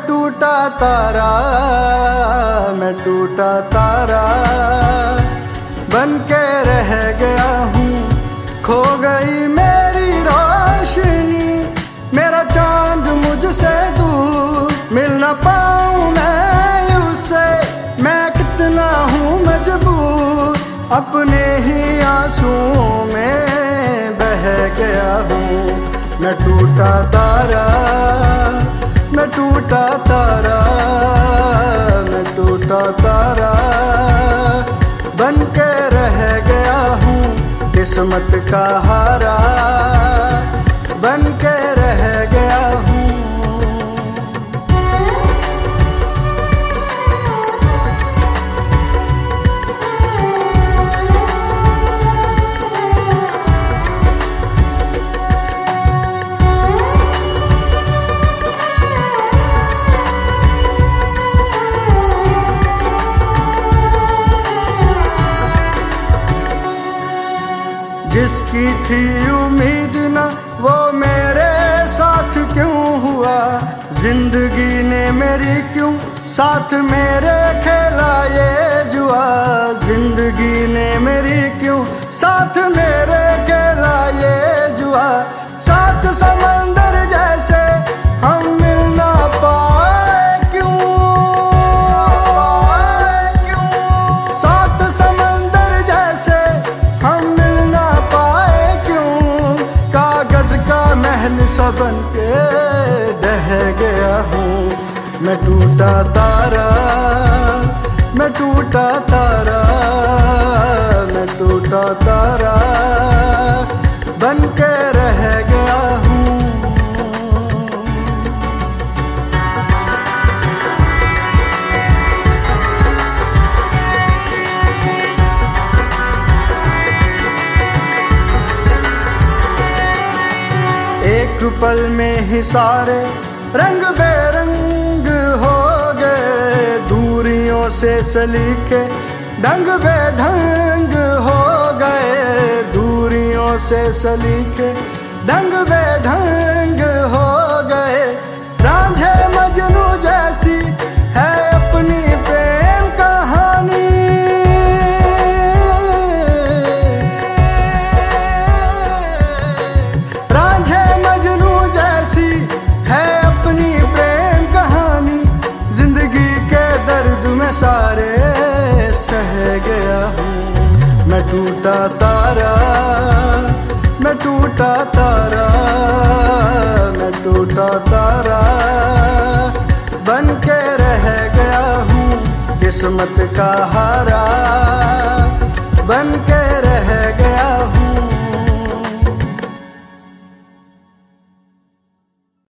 टूटा तारा, मैं टूटा तारा बन के रह गया हूँ। खो गई मेरी रोशनी, मेरा चांद मुझसे दूर, मिल ना पाऊँ मैं उससे, मैं कितना हूँ मजबूर। अपने ही आंसुओं में बह गया हूँ। मैं टूटा तारा, मैं टूटा तारा, मैं टूटा तारा बन के रह गया हूँ। किस्मत का हारा बन के रह गया हूँ। जिसकी थी उम्मीद ना वो मेरे साथ क्यों हुआ, जिंदगी ने मेरी क्यों साथ मेरे खेला ये जुआ। जिंदगी ने मेरी क्यों साथ मेरे खेला ये जुआ। साथ समंदर जैसे हम मिल ना पाए क्यों, साथ समंदर जैसे हम महल सा बन के ढह गया हूँ। मैं टूटा तारा, मैं टूटा तारा, मैं टूटा तारा बन के रह गया हूँ। एक पल में ही सारे रंग बेरंग हो गए, दूरियों से सलीके ढंग बेढंग हो गए। दूरियों से सलीके ढंग बेढंग हो गए। रांझे मजनू जैसी है अपनी प्रेम कहानी, सारे सह गया हूँ। मैं टूटा तारा, मैं टूटा तारा, मैं टूटा तारा बन के रह गया हूँ। किस्मत का हारा